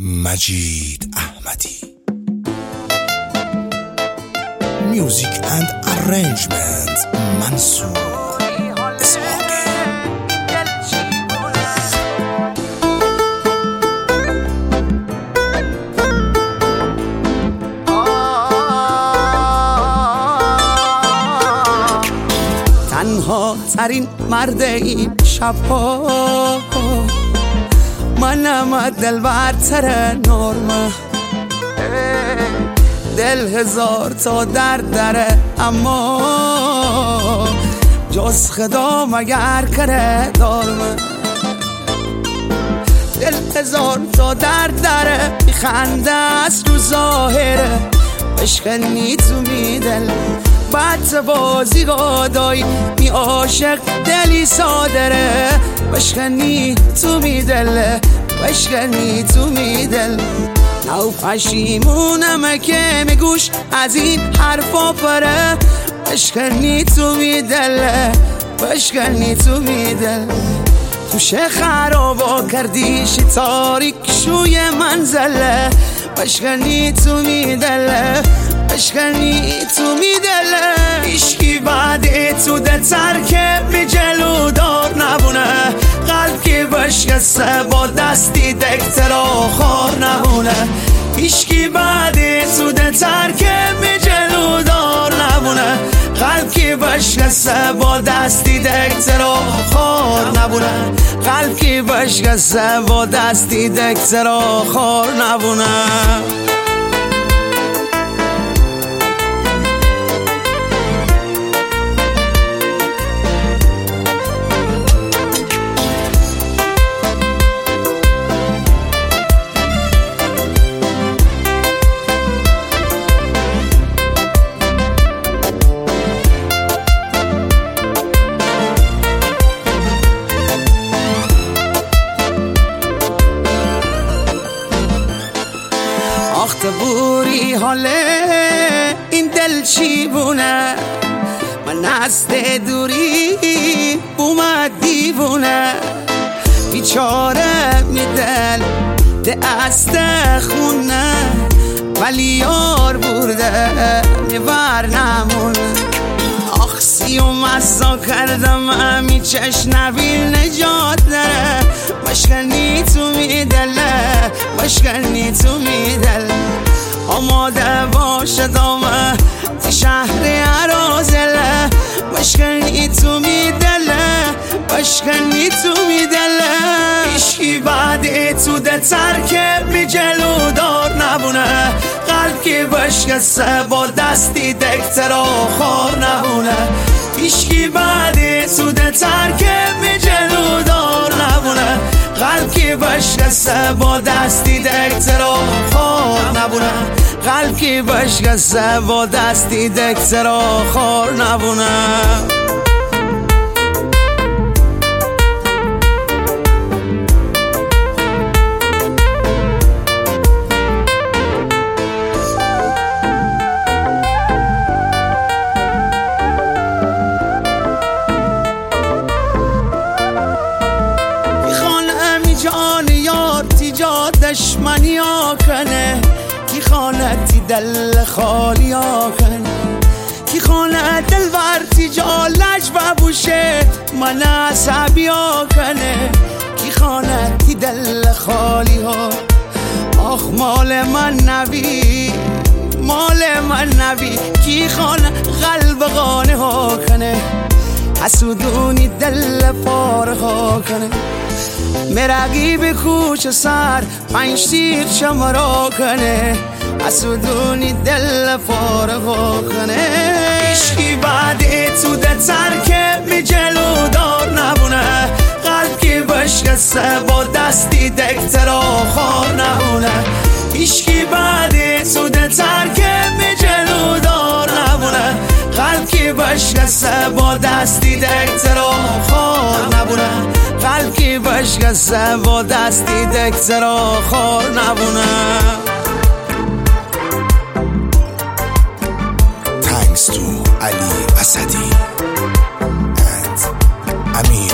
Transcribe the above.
مجید احمدی. میوزیک اند ارنجمنت منصور اسحاقی. تنها ترین مرد این شبها منم، دلبرتر نرمه، دل هزار تا درد داره اما جز خدا مگر کره دارمه. دل هزار تا درد داره، میخنده از تو ظاهره، بشکنی تو می دل بعد بازی گادایی، می عاشق دلی سادره، بشکنی تو می دل، بشکنی تو می دل. نو پشیمونمه که میگوش از این حرفا پره، بشکنی تو می دل، بشکنی تو می دل. توشه خرابا کردیش تاریک شوی منزله، بشکنی تو می دل، بشکنی تو می دل. عشقی بعد تو دلتر که می جلو دار نبونه، قلب که بشکسته با دستی دکترا خار نبونه. عشقی بعد تو دلتر که می جلو دار نبونه، قلب که بشکسته با دستی دکترا خار نبونه، قلب که بشکسته با دستی دکترا خار نبونه. آخ بوری حاله این دل چی بونه، من از دوری اومد دیوونه، بیچاره می دل دست خونه، ولی یار برده میبر نمونه. آخ سیوم ازا کردم امی چشنبیل نجات داره، بشکنی تو می دله، بشکنی تو می دل. آماده باشه دامه تی شهر عرازله، بشکنی تو می دله، بشکنی تو می دله. عشقی بعد تو دلتر که بی جلو دار نبونه، قلب که بشکسته با دستی دکترا خار نبونه. عشقی بعد تو دلتر که بی جلو دار نبونه، قلب که بشکسته با دستی دکترا خار نبونه، قلب که بشکسته با دستی دکترا خار نبونه. دشمنی ها کنه کی خانتی دل خالی ها کنه، کی خانه دل ورتی جالش ببوشه من عصبی ها کنه، کی خانتی دل خالی ها. آخ مال من نبی، مال من نبی، کی خانه قلب غانه ها کنه، حسودونی دل پاره ها کنه. مرقی به کوچ سر پنج تیر شمارا کنه، حسودونی دل فارغا کنه. عشقی بعد تو دلتر که می جلو دار نبونه، قلب که بشکسته با دستی دکترا خار نبونه. عشقی بعد تو دلتر که می جلو دار نبونه، قلب که بشکسته با دستی دکترا خار نبونه، قلب که بشکسته با دستی دکترا خار نبونه. Thanks to Ali Asadi and Amir